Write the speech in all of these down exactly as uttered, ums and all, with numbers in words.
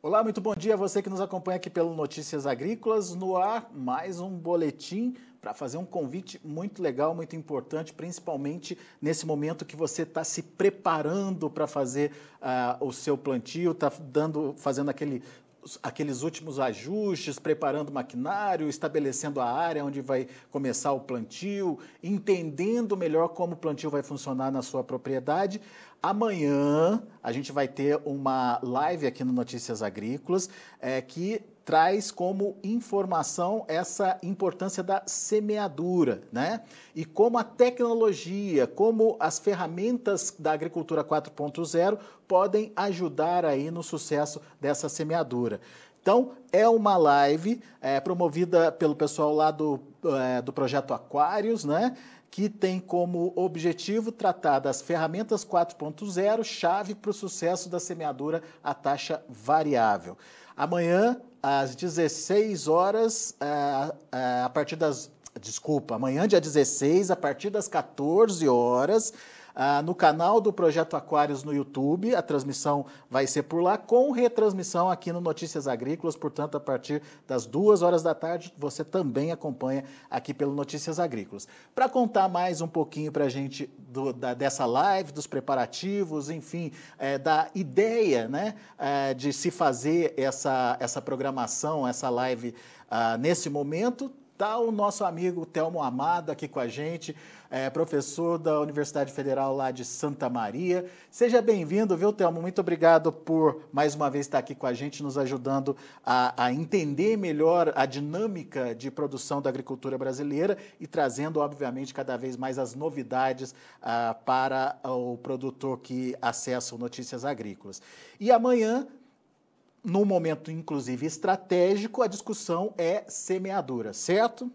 Olá, muito bom dia a você que nos acompanha aqui pelo Notícias Agrícolas. No ar, mais um boletim para fazer um convite muito legal, muito importante, principalmente nesse momento que você está se preparando para fazer uh, o seu plantio, está dando, fazendo aquele, aqueles últimos ajustes, preparando o maquinário, estabelecendo a área onde vai começar o plantio, entendendo melhor como o plantio vai funcionar na sua propriedade. Amanhã a gente vai ter uma live aqui no Notícias Agrícolas é, que traz como informação essa importância da semeadura, né? E como a tecnologia, como as ferramentas da agricultura quatro ponto zero podem ajudar aí no sucesso dessa semeadura. Então, é uma live é, promovida pelo pessoal lá do, é, do Projeto Aquários, né? Que tem como objetivo tratar das ferramentas quatro ponto zero, chave para o sucesso da semeadura a taxa variável. Amanhã, às dezesseis horas, a partir das... Desculpa, amanhã, dia dezesseis, a partir das quatorze horas, no canal do Projeto Aquários no YouTube, a transmissão vai ser por lá, com retransmissão aqui no Notícias Agrícolas, portanto, a partir das duas horas da tarde, você também acompanha aqui pelo Notícias Agrícolas. Para contar mais um pouquinho para a gente do, da, dessa live, dos preparativos, enfim, é, da ideia, né, é, de se fazer essa, essa programação, essa live ah, nesse momento, está o nosso amigo Telmo Amado aqui com a gente, é, professor da Universidade Federal lá de Santa Maria. Seja bem-vindo, viu, Telmo? Muito obrigado por, mais uma vez, estar aqui com a gente, nos ajudando a, a entender melhor a dinâmica de produção da agricultura brasileira e trazendo, obviamente, cada vez mais as novidades ah, para o produtor que acessa o Notícias Agrícolas. E amanhã, num momento, inclusive, estratégico, a discussão é semeadura, certo?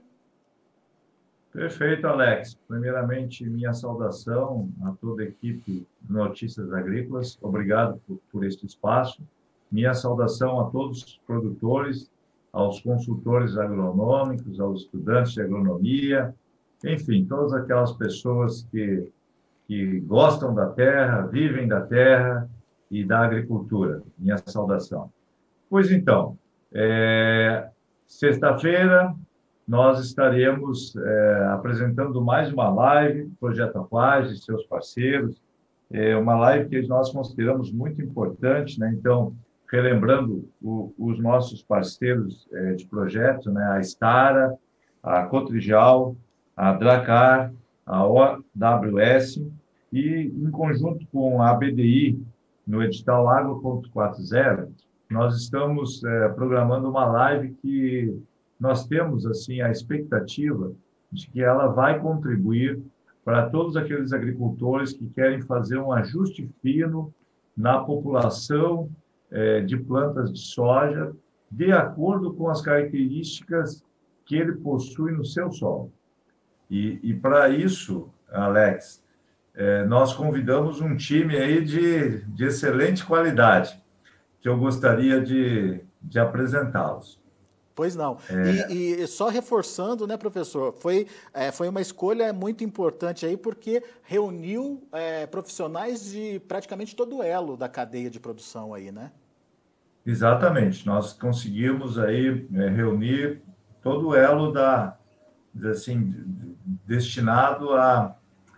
Perfeito, Alex. Primeiramente, minha saudação a toda a equipe de Notícias Agrícolas. Obrigado por, por este espaço. Minha saudação a todos os produtores, aos consultores agronômicos, aos estudantes de agronomia, enfim, todas aquelas pessoas que, que gostam da terra, vivem da terra e da agricultura. Minha saudação. Pois então, é, sexta-feira nós estaremos é, apresentando mais uma live, Projeto Aquários e seus parceiros, é uma live que nós consideramos muito importante, né? Então, relembrando o, os nossos parceiros é, de projeto, né? A Stara, a Cotrijal, a Dracar, a O W S, e em conjunto com a B D I, no edital Agro ponto quatro ponto zero, nós estamos é, programando uma live que nós temos assim a expectativa de que ela vai contribuir para todos aqueles agricultores que querem fazer um ajuste fino na população é, de plantas de soja, de acordo com as características que ele possui no seu solo. E, e para isso, Alex, é, nós convidamos um time aí de, de excelente qualidade, que eu gostaria de, de apresentá-los. Pois não. É... E, e só reforçando, né, professor, foi, é, foi uma escolha muito importante aí, porque reuniu é, profissionais de praticamente todo o elo da cadeia de produção aí, né? Exatamente. Nós conseguimos aí é, reunir todo o elo da, assim, destinado a,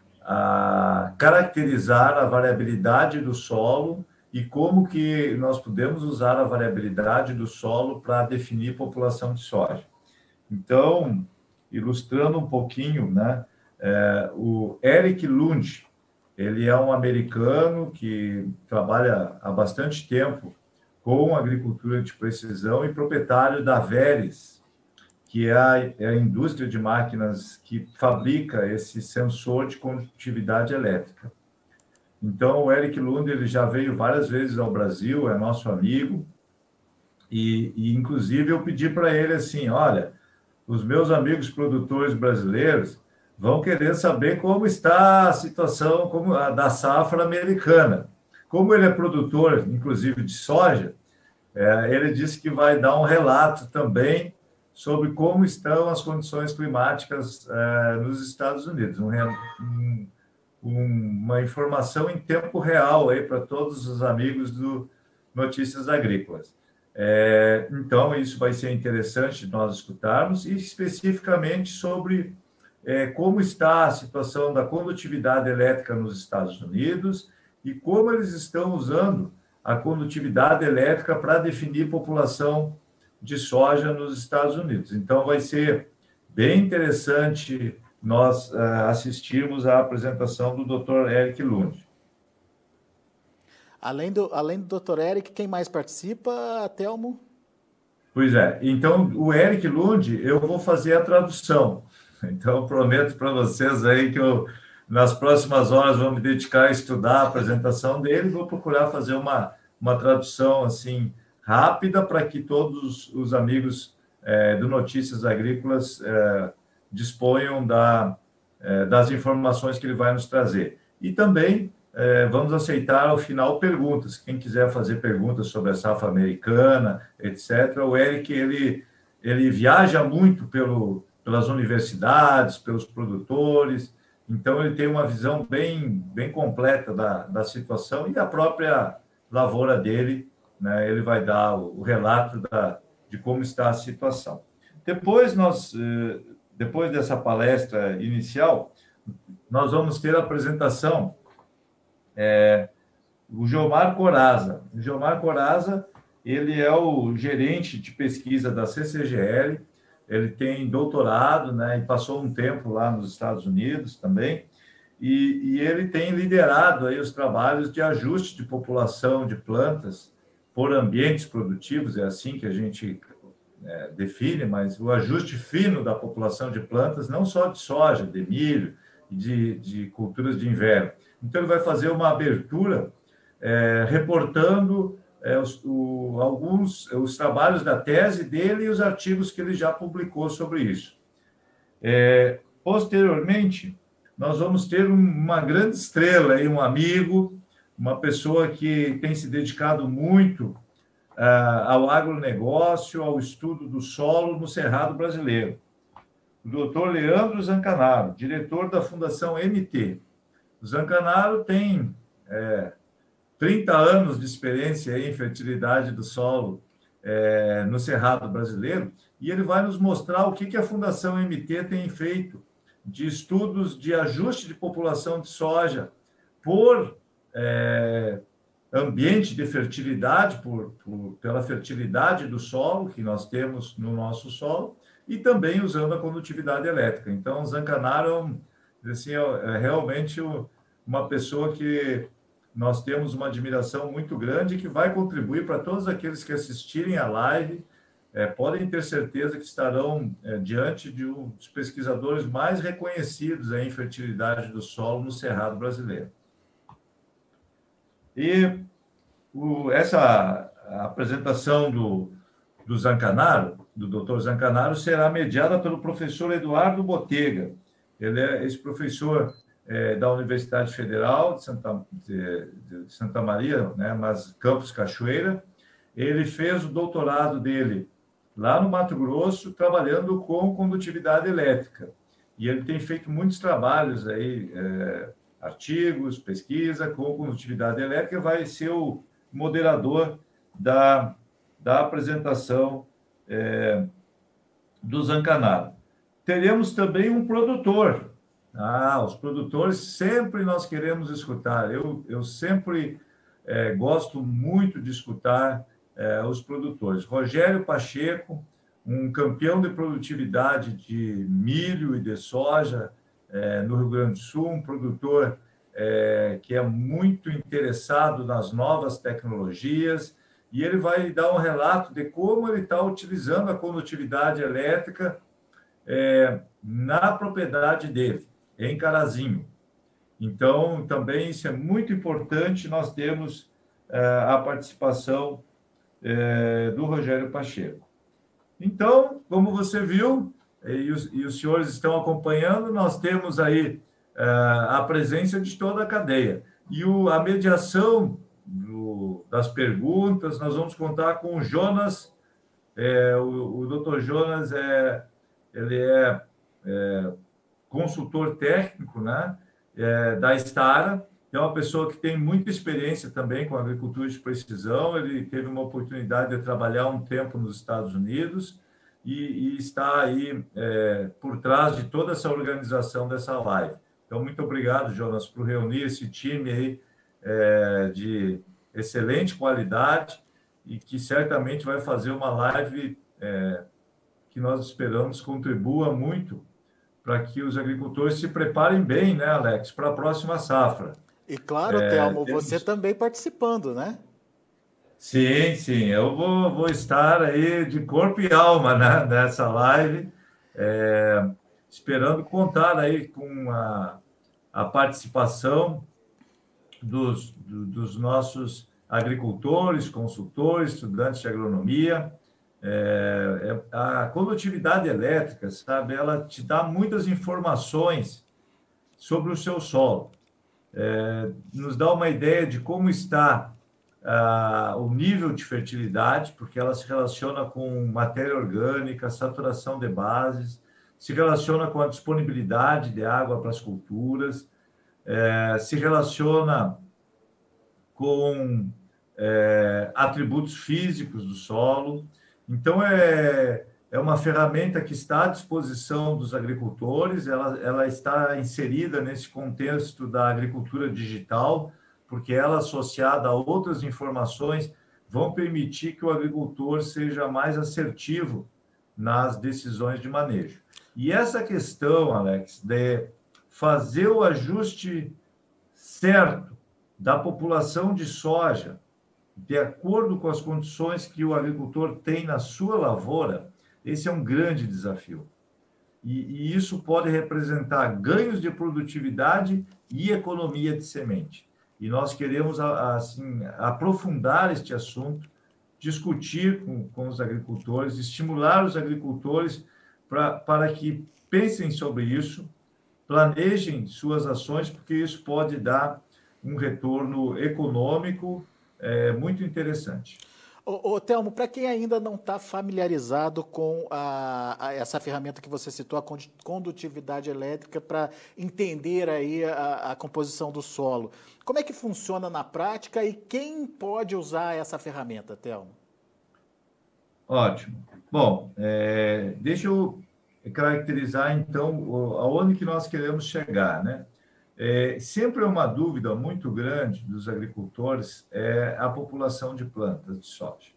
a caracterizar a variabilidade do solo e como que nós podemos usar a variabilidade do solo para definir população de soja. Então, ilustrando um pouquinho, né, é, o Eric Lund, ele é um americano que trabalha há bastante tempo com agricultura de precisão e proprietário da Veris, que é a, é a indústria de máquinas que fabrica esse sensor de condutividade elétrica. Então, o Eric Lund, ele já veio várias vezes ao Brasil, é nosso amigo, e, e inclusive eu pedi para ele assim, olha, os meus amigos produtores brasileiros vão querer saber como está a situação como a da safra americana. Como ele é produtor, inclusive, de soja, é, ele disse que vai dar um relato também sobre como estão as condições climáticas é, nos Estados Unidos, um, um uma informação em tempo real aí para todos os amigos do Notícias Agrícolas. É, então, isso vai ser interessante nós escutarmos, e especificamente sobre é, como está a situação da condutividade elétrica nos Estados Unidos e como eles estão usando a condutividade elétrica para definir população de soja nos Estados Unidos. Então, vai ser bem interessante nós uh, assistirmos à apresentação do doutor Eric Lund. Além do, além do doutor Eric, quem mais participa, Telmo? Pois é. Então, o Eric Lund, eu vou fazer a tradução. Então, prometo para vocês aí que eu, nas próximas horas, vou me dedicar a estudar a apresentação dele e vou procurar fazer uma, uma tradução, assim, rápida para que todos os amigos é, do Notícias Agrícolas é, disponham da, é, das informações que ele vai nos trazer. E também é, vamos aceitar, ao final, perguntas. Quem quiser fazer perguntas sobre a safra americana, etcétera, o Eric, ele, ele viaja muito pelo, pelas universidades, pelos produtores, então ele tem uma visão bem, bem completa da, da situação e a própria lavoura dele, né, ele vai dar o, o relato da, de como está a situação. Depois, nós, depois dessa palestra inicial, nós vamos ter a apresentação É, o Geomar Coraza. O Geomar Coraza, ele é o gerente de pesquisa da C C G L, ele tem doutorado, né, e passou um tempo lá nos Estados Unidos também, e, e ele tem liderado aí os trabalhos de ajuste de população de plantas por ambientes produtivos, é assim que a gente é, define, mas o ajuste fino da população de plantas, não só de soja, de milho, de, de culturas de inverno. Então, ele vai fazer uma abertura é, reportando é, os, o, alguns os trabalhos da tese dele e os artigos que ele já publicou sobre isso. É, posteriormente, nós vamos ter uma grande estrela, aí, um amigo, uma pessoa que tem se dedicado muito ah, ao agronegócio, ao estudo do solo no Cerrado brasileiro. O doutor Leandro Zancanaro, diretor da Fundação M T. O Zancanaro tem é, trinta anos de experiência em fertilidade do solo é, no Cerrado brasileiro, e ele vai nos mostrar o que, que a Fundação M T tem feito de estudos de ajuste de população de soja por é, ambiente de fertilidade, por, por, pela fertilidade do solo que nós temos no nosso solo, e também usando a condutividade elétrica. Então, o Zancanaro assim, é realmente uma pessoa que nós temos uma admiração muito grande, que vai contribuir para todos aqueles que assistirem à live, é, podem ter certeza que estarão é, diante de um dos pesquisadores mais reconhecidos em fertilidade do solo no Cerrado brasileiro. E o, essa apresentação do, do Zancanaro, do doutor Zancanaro, será mediada pelo professor Eduardo Botega. Ele é esse professor é, da Universidade Federal de Santa, de, de Santa Maria, né, mas Campos Cachoeira. Ele fez o doutorado dele lá no Mato Grosso, trabalhando com condutividade elétrica. E ele tem feito muitos trabalhos aí, é, artigos, pesquisa com condutividade elétrica, vai ser o moderador da, da apresentação é, do Zancanaro. Teremos também um produtor. Ah, os produtores sempre nós queremos escutar. Eu, eu sempre é, gosto muito de escutar é, os produtores. Rogério Pacheco, um campeão de produtividade de milho e de soja é, no Rio Grande do Sul, um produtor é, que é muito interessado nas novas tecnologias, e ele vai dar um relato de como ele está utilizando a condutividade elétrica é, na propriedade dele, em Carazinho. Então, também isso é muito importante, nós temos é, a participação é, do Rogério Pacheco. Então, como você viu, e os, e os senhores estão acompanhando, nós temos aí é, a presença de toda a cadeia. E o, a mediação do, das perguntas, nós vamos contar com o Jonas, é, o, o doutor Jonas, é, ele é, é consultor técnico, né, é, da Stara, é uma pessoa que tem muita experiência também com agricultura de precisão. Ele teve uma oportunidade de trabalhar um tempo nos Estados Unidos e, e está aí é, por trás de toda essa organização dessa live. Então, muito obrigado, Jonas, por reunir esse time aí é, de excelente qualidade e que certamente vai fazer uma live é, que nós esperamos contribua muito para que os agricultores se preparem bem, né, Alex, para a próxima safra. E claro, é, Telmo, temos... você também participando, né? Sim, sim, eu vou, vou estar aí de corpo e alma, né, nessa live, é, esperando contar aí com a, a participação dos, do, dos nossos agricultores, consultores, estudantes de agronomia. É, é, a condutividade elétrica, sabe, ela te dá muitas informações sobre o seu solo. É, nos dá uma ideia de como está ah, o nível de fertilidade, porque ela se relaciona com matéria orgânica, saturação de bases, se relaciona com a disponibilidade de água para as culturas, é, se relaciona com é, atributos físicos do solo. Então, é, é uma ferramenta que está à disposição dos agricultores, ela, ela está inserida nesse contexto da agricultura digital, porque ela, associada a outras informações, vão permitir que o agricultor seja mais assertivo nas decisões de manejo. E essa questão, Alex, de fazer o ajuste certo da população de soja, de acordo com as condições que o agricultor tem na sua lavoura, esse é um grande desafio. E, e isso pode representar ganhos de produtividade e economia de semente. E nós queremos assim, aprofundar este assunto, discutir com, com os agricultores, estimular os agricultores pra, para que pensem sobre isso, planejem suas ações, porque isso pode dar um retorno econômico é, muito interessante. Ô, ô Telmo, para quem ainda não está familiarizado com a, a, essa ferramenta que você citou, a condutividade elétrica, para entender aí a, a composição do solo, como é que funciona na prática e quem pode usar essa ferramenta, Telmo? Ótimo. Bom, é, deixa eu caracterizar, então, aonde que nós queremos chegar, né? É, sempre é uma dúvida muito grande dos agricultores é a população de plantas de soja.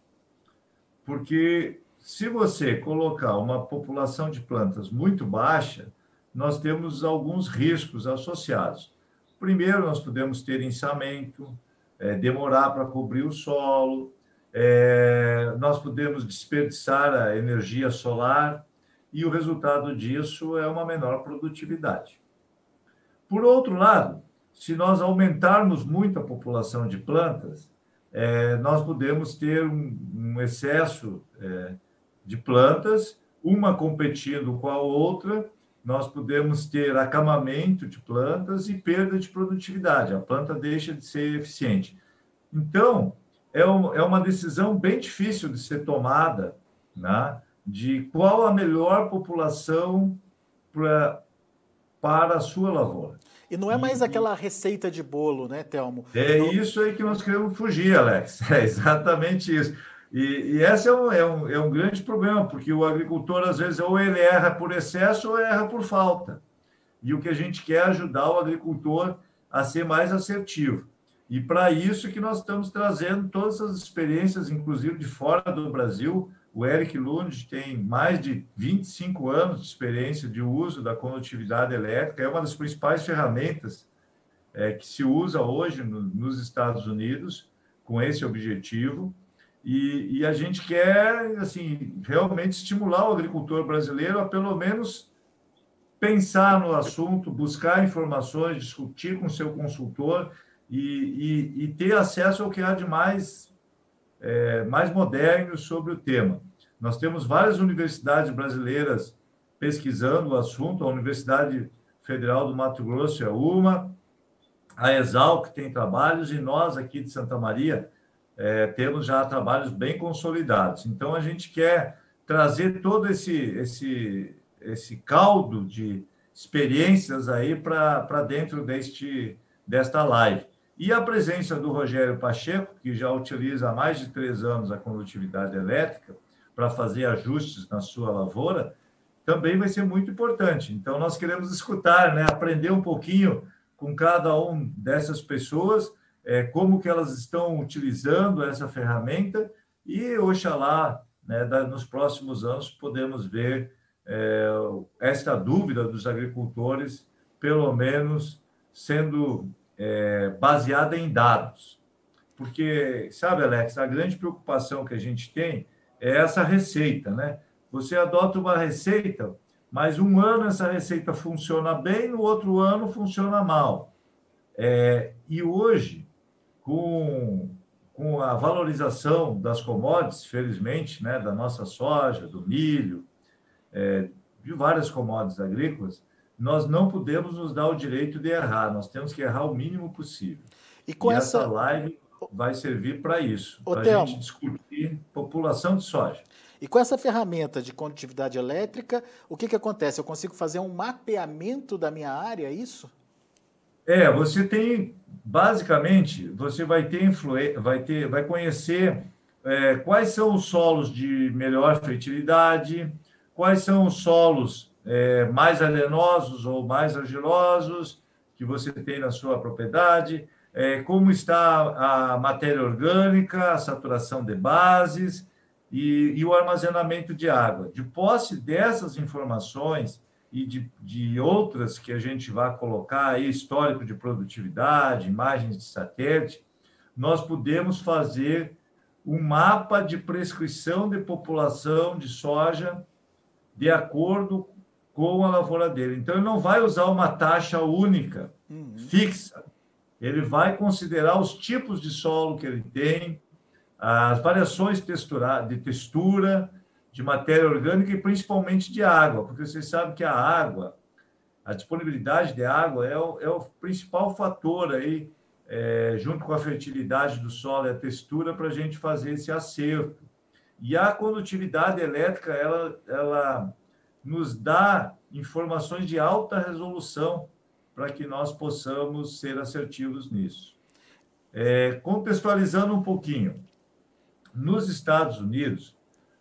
Porque se você colocar uma população de plantas muito baixa, nós temos alguns riscos associados. Primeiro, nós podemos ter ensamento, é, demorar para cobrir o solo, é, nós podemos desperdiçar a energia solar e o resultado disso é uma menor produtividade. Por outro lado, se nós aumentarmos muito a população de plantas, é, nós podemos ter um, um excesso é, de plantas, uma competindo com a outra, nós podemos ter acamamento de plantas e perda de produtividade, a planta deixa de ser eficiente. Então, é, um, é uma decisão bem difícil de ser tomada, né, de qual a melhor população para para a sua lavoura. E não é mais e, aquela receita de bolo, né, Telmo? É não... isso aí que nós queremos fugir, Alex. É exatamente isso. E, e esse é um, é, um, é um grande problema, porque o agricultor, às vezes, ou ele erra por excesso ou erra por falta. E o que a gente quer é ajudar o agricultor a ser mais assertivo. E para isso que nós estamos trazendo todas as experiências, inclusive de fora do Brasil. O Eric Lund tem mais de vinte e cinco anos de experiência de uso da condutividade elétrica, é uma das principais ferramentas é, que se usa hoje no, nos Estados Unidos com esse objetivo, e, e a gente quer assim, realmente estimular o agricultor brasileiro a pelo menos pensar no assunto, buscar informações, discutir com o seu consultor e, e, e ter acesso ao que há de mais É, mais modernos sobre o tema. Nós temos várias universidades brasileiras pesquisando o assunto, a Universidade Federal do Mato Grosso é uma, a Exalc tem trabalhos, e nós aqui de Santa Maria é, temos já trabalhos bem consolidados. Então, a gente quer trazer todo esse, esse, esse caldo de experiências aí para dentro deste, desta live. E a presença do Rogério Pacheco, que já utiliza há mais de três anos a condutividade elétrica para fazer ajustes na sua lavoura, também vai ser muito importante. Então, nós queremos escutar, né, aprender um pouquinho com cada um dessas pessoas, é, como que elas estão utilizando essa ferramenta e, oxalá, né, nos próximos anos, podemos ver é, esta dúvida dos agricultores, pelo menos, sendo é, baseada em dados. Porque, sabe, Alex, a grande preocupação que a gente tem é essa receita, né? Você adota uma receita, mas um ano essa receita funciona bem, no outro ano funciona mal. É, e hoje, com, com a valorização das commodities, felizmente, né, da nossa soja, do milho, é, de várias commodities agrícolas, nós não podemos nos dar o direito de errar, nós temos que errar o mínimo possível. E, com e essa... essa live vai servir para isso, para a gente discutir população de soja. E com essa ferramenta de condutividade elétrica, o que, que acontece? Eu consigo fazer um mapeamento da minha área, é isso? É, você tem, basicamente, você vai ter influência, vai ter, vai conhecer é, quais são os solos de melhor fertilidade, quais são os solos é, mais arenosos ou mais argilosos que você tem na sua propriedade, é, como está a matéria orgânica, a saturação de bases e, e o armazenamento de água. De posse dessas informações e de, de outras que a gente vai colocar aí, histórico de produtividade, imagens de satélite, nós podemos fazer um mapa de prescrição de população de soja de acordo com a lavoura dele. Então, ele não vai usar uma taxa única, uhum. fixa. Ele vai considerar os tipos de solo que ele tem, as variações textura, de textura, de matéria orgânica e principalmente de água, porque vocês sabem que a água, a disponibilidade de água é o, é o principal fator aí, é, junto com a fertilidade do solo e a textura, para a gente fazer esse acerto. E a condutividade elétrica, ela, ela nos dá informações de alta resolução para que nós possamos ser assertivos nisso. É, contextualizando um pouquinho, nos Estados Unidos,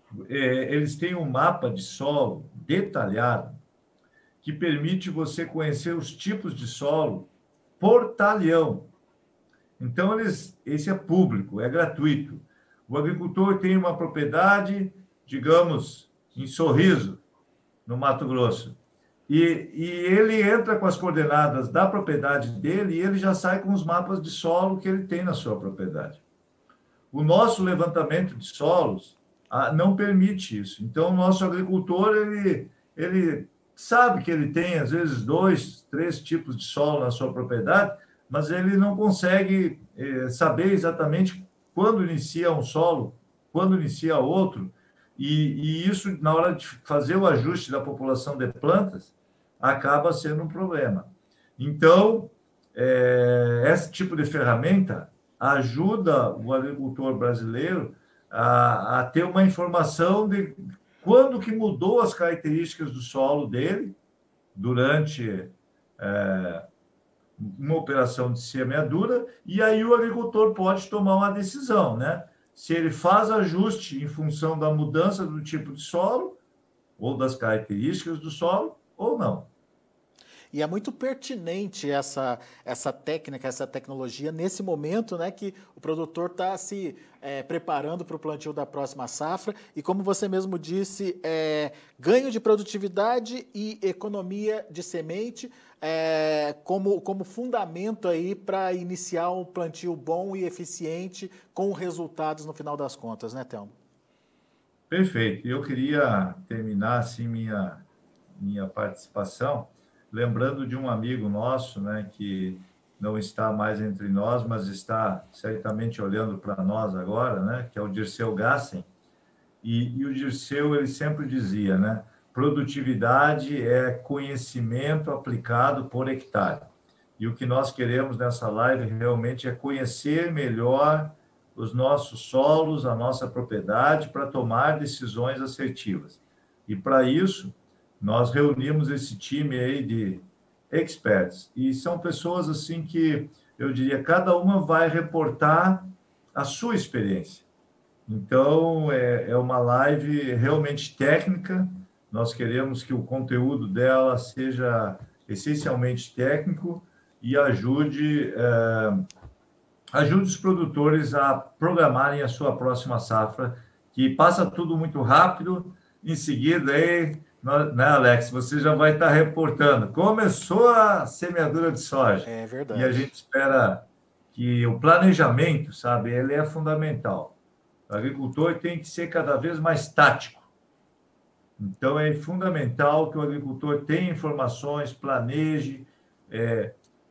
é, eles têm um mapa de solo detalhado que permite você conhecer os tipos de solo por talhão. Então, eles, esse é público, é gratuito. O agricultor tem uma propriedade, digamos, em Sorriso, no Mato Grosso, e, e ele entra com as coordenadas da propriedade dele e ele já sai com os mapas de solo que ele tem na sua propriedade. O nosso levantamento de solos ah, não permite isso. Então, o nosso agricultor, ele, ele sabe que ele tem, às vezes, dois, três tipos de solo na sua propriedade, mas ele não consegue eh, saber exatamente quando inicia um solo, quando inicia outro, e, e isso, na hora de fazer o ajuste da população de plantas, acaba sendo um problema. Então, é, esse tipo de ferramenta ajuda o agricultor brasileiro a, a ter uma informação de quando que mudou as características do solo dele durante é, uma operação de semeadura, e aí o agricultor pode tomar uma decisão, né? Se ele faz ajuste em função da mudança do tipo de solo ou das características do solo ou não. E é muito pertinente essa, essa técnica, essa tecnologia, nesse momento, né, que o produtor está se é, preparando para o plantio da próxima safra. E como você mesmo disse, é, ganho de produtividade e economia de semente é, como, como fundamento aí para iniciar um plantio bom e eficiente com resultados no final das contas, né, Thelmo? Perfeito. Eu queria terminar assim minha, minha participação lembrando de um amigo nosso, né, que não está mais entre nós, mas está certamente olhando para nós agora, né, que é o Dirceu Gassen. E, e o Dirceu, ele sempre dizia, né, produtividade é conhecimento aplicado por hectare. E o que nós queremos nessa live realmente é conhecer melhor os nossos solos, a nossa propriedade, para tomar decisões assertivas. E para isso, nós reunimos esse time aí de, experts. E são pessoas assim que, eu diria, cada uma vai reportar a sua experiência. Então, é, é uma live realmente técnica. Nós queremos que o conteúdo dela seja essencialmente técnico e ajude, é, ajude os produtores a programarem a sua próxima safra, que passa tudo muito rápido. Em seguida, aí, né, Alex, você já vai estar reportando. Começou a semeadura de soja. É verdade. E a gente espera que o planejamento, sabe, ele é fundamental. O agricultor tem que ser cada vez mais tático. Então, é fundamental que o agricultor tenha informações, planeje, é,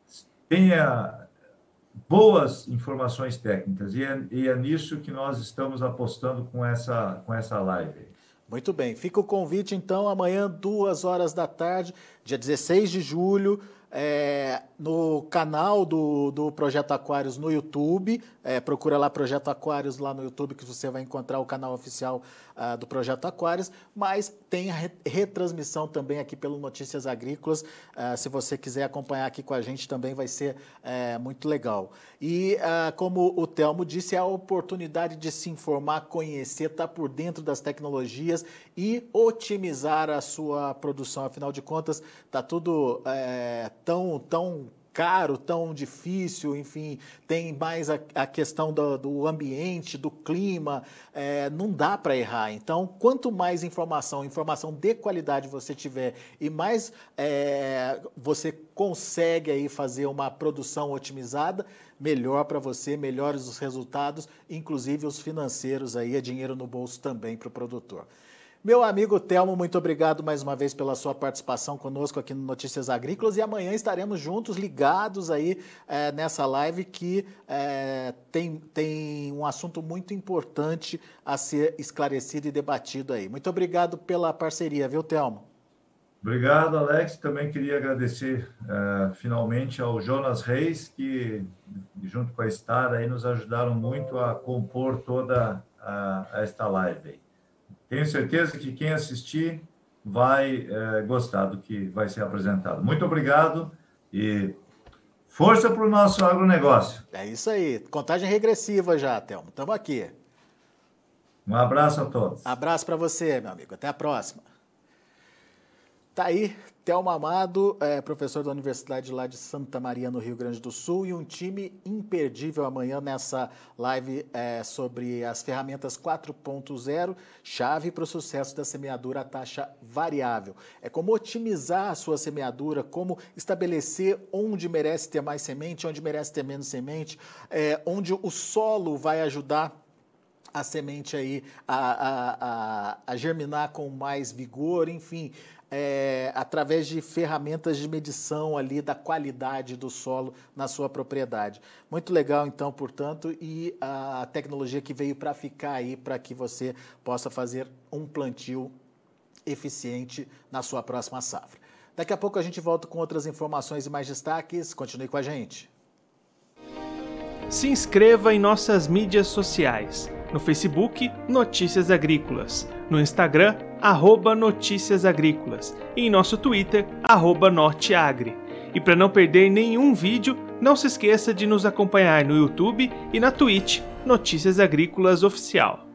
tenha boas informações técnicas. E é, e é nisso que nós estamos apostando com essa, com essa live. Muito bem. Fica o convite, então, amanhã, duas horas da tarde, dia dezesseis de julho, é, no canal do, do Projeto Aquários no YouTube. É, procura lá Projeto Aquários lá no YouTube, que você vai encontrar o canal oficial uh, do Projeto Aquários, mas tem a re retransmissão também aqui pelo Notícias Agrícolas. Uh, se você quiser acompanhar aqui com a gente, também vai ser uh, muito legal. E, uh, como o Telmo disse, é a oportunidade de se informar, conhecer, estar por dentro das tecnologias e otimizar a sua produção. Afinal de contas, está tudo é, tão, tão caro, tão difícil, enfim, tem mais a, a questão do, do ambiente, do clima, é, não dá para errar. Então, quanto mais informação, informação de qualidade você tiver e mais é, você consegue aí fazer uma produção otimizada, melhor para você, melhores os resultados, inclusive os financeiros aí, é dinheiro no bolso também para o produtor. Meu amigo Telmo, muito obrigado mais uma vez pela sua participação conosco aqui no Notícias Agrícolas, e amanhã estaremos juntos, ligados aí é, nessa live que é, tem, tem um assunto muito importante a ser esclarecido e debatido aí. Muito obrigado pela parceria, viu, Telmo? Obrigado, Alex. Também queria agradecer uh, finalmente ao Jonas Reis, que junto com a Star aí nos ajudaram muito a compor toda a, a esta live aí. Tenho certeza que quem assistir vai é, gostar do que vai ser apresentado. Muito obrigado e força para o nosso agronegócio. É isso aí. Contagem regressiva já, Telmo. Estamos aqui. Um abraço a todos. Abraço para você, meu amigo. Até a próxima. Tá aí, Telmo Amado, é, professor da Universidade lá de Santa Maria, no Rio Grande do Sul, e um time imperdível amanhã nessa live é, sobre as ferramentas quatro ponto zero, chave para o sucesso da semeadura a taxa variável. É como otimizar a sua semeadura, como estabelecer onde merece ter mais semente, onde merece ter menos semente, é, onde o solo vai ajudar a semente aí a, a, a, a germinar com mais vigor, enfim, é, através de ferramentas de medição ali da qualidade do solo na sua propriedade. Muito legal, então, portanto, e a tecnologia que veio para ficar aí, para que você possa fazer um plantio eficiente na sua próxima safra. Daqui a pouco a gente volta com outras informações e mais destaques. Continue com a gente. Se inscreva em nossas mídias sociais. No Facebook, Notícias Agrícolas. No Instagram, arroba Notícias Agrícolas. E em nosso Twitter, arroba Norteagri. E para não perder nenhum vídeo, não se esqueça de nos acompanhar no YouTube e na Twitch, Notícias Agrícolas Oficial.